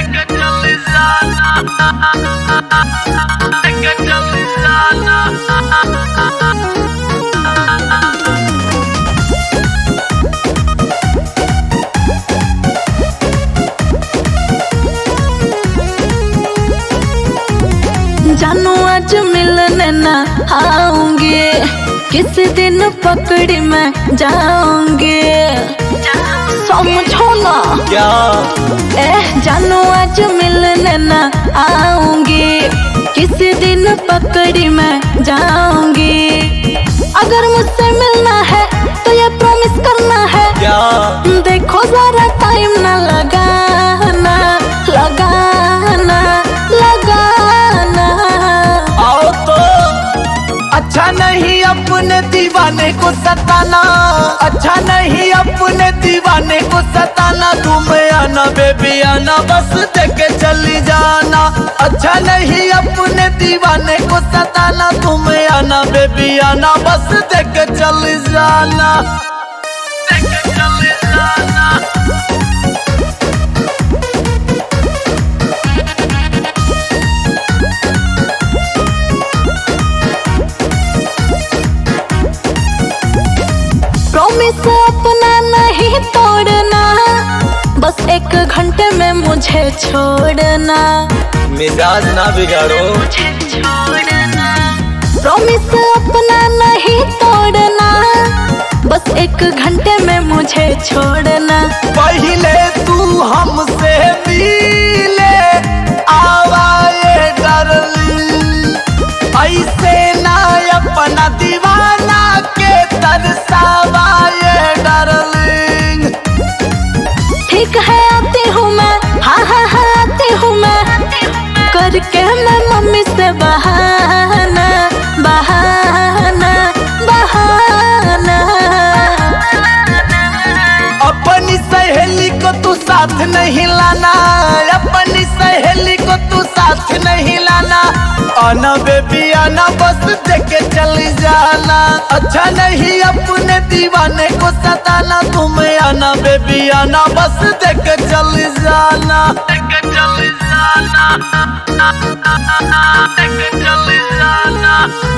जानू आज मिलने ना आऊंगी, किसी दिन पकड़ी मैं जाऊंगी, समझो ना क्या? जानू आज मिलने ना आऊंगी, किसी दिन पकड़ी मैं जाऊंगी। अगर मुझसे मिलना है तो ये प्रॉमिस करना है। क्या? देखो जरा टाइम ना लगाना, लगाना लगाना। आओ तो अच्छा नहीं अपने दीवाने को सताना, अच्छा नहीं अपने दीवाने को सताना। तुम आना बेबी आना, बस देके चली जाना। अच्छा नहीं अपने दीवाने को सताना, तुम आना बेबी आना, बस देके चली जाना, देके चली जाना। प्रॉमिस अपना नहीं तोड़ना, बस 1 घंटे में मुझे छोड़ना। मिजाज ना बिगाड़ो, प्रॉमिस अपना नहीं तोड़ना, बस 1 घंटे में मुझे छोड़ना। पहले तू हमसे मिले आवाए डार्लिंग, ऐसे ना अपना दीवाना के तरसावाए डार्लिंग। ठीक है आती हूँ मैं, हाँ हाँ हाँ आती हूँ मैं, करके मैं मम्मी से बहाना, बहाना बहाना। अपनी सहेली को तू साथ नहीं लाना, अपनी सहेली को तू साथ नहीं लाना। आना बेबी आना, बस देके चली जाना। अच्छा नहीं अपने दीवाने को सताना, तुम आना बेबी आना, बस देके चली जाना, देके चली जाना, देके चली जाना।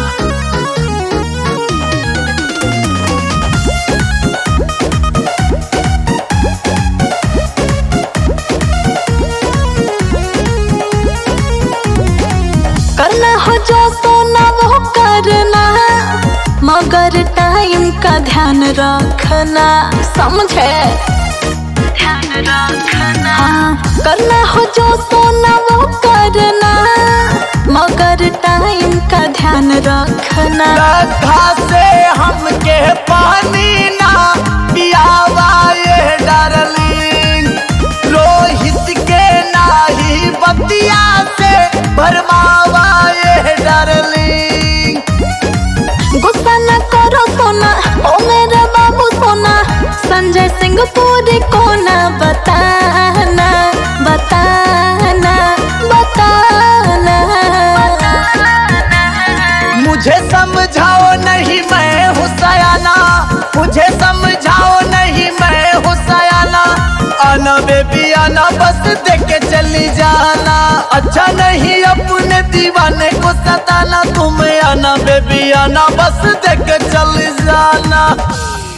करना हो जो सोना वो करना, मगर टाइम का ध्यान रखना, समझे? ध्यान रखना। हाँ, करना हो जो सोना वो करना, मगर टाइम का ध्यान रखना। लद्दा से हमके पानी ना पियावा ये डार्लिंग, रोहित के नाही बतिया से भरमावा ये डार्लिंग। गुस्सा न करो सोना, ओ मेरा बाबू सोना, संजय सिंह पूरी को ना बताना, बताना बताना। मुझे समझाओ नहीं मैं हूँ सयाना, मुझे समझाओ नहीं मैं हूँ सयाना। आना बेबी आना, बस देके चली जाना। अच्छा नहीं अपने दीवाने को सताना, तुम आना बेबी आना, बस देके चली जाना।